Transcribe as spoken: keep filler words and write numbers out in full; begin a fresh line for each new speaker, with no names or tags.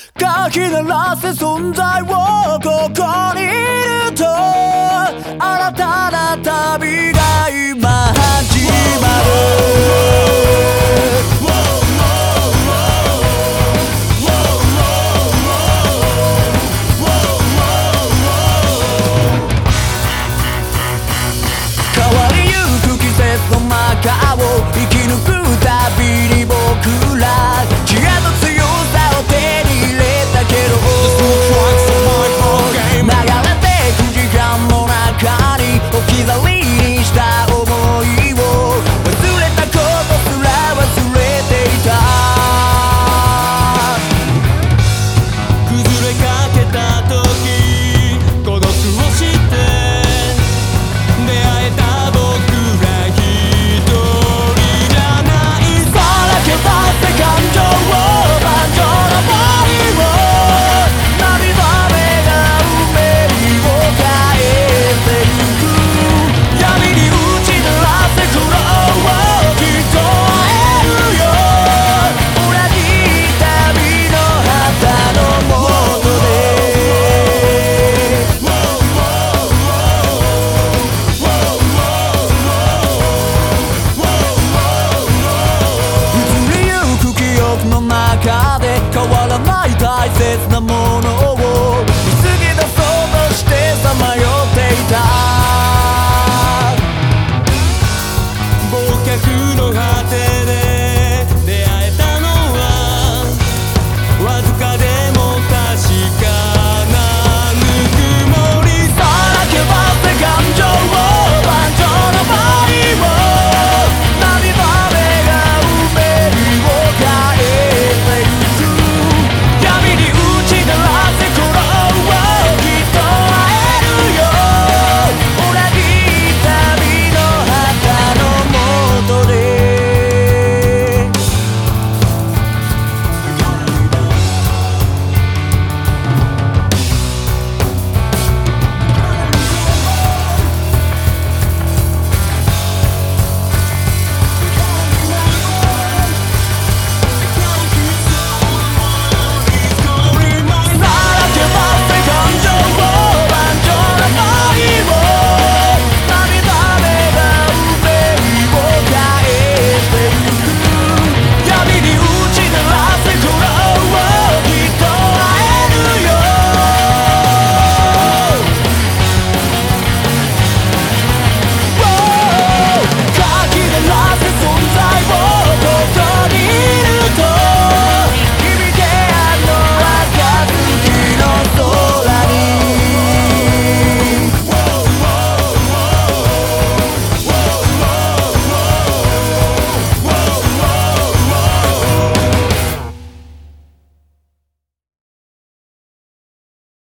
かき鳴らせ存在をここにいると新たな旅が今始まる変わりゆく季節の中を生き抜くたびに僕ら知恵と強さを手に入れたけど流れてく時間の中に置き去りにした想いを忘れたことすら忘れていた崩れかけた時孤独を知って出会えた僕ら一人じゃないさらけ出せ感情を盤上のボディを涙目が運命を変えてゆく闇に打ち鳴らせ苦労をきっと会えるよ同じ旅の旗の下で移りゆく記憶の中で変わらない大切なものを見つけ出そうとしてさまよっていた忘却の果てで出会えたのはわずか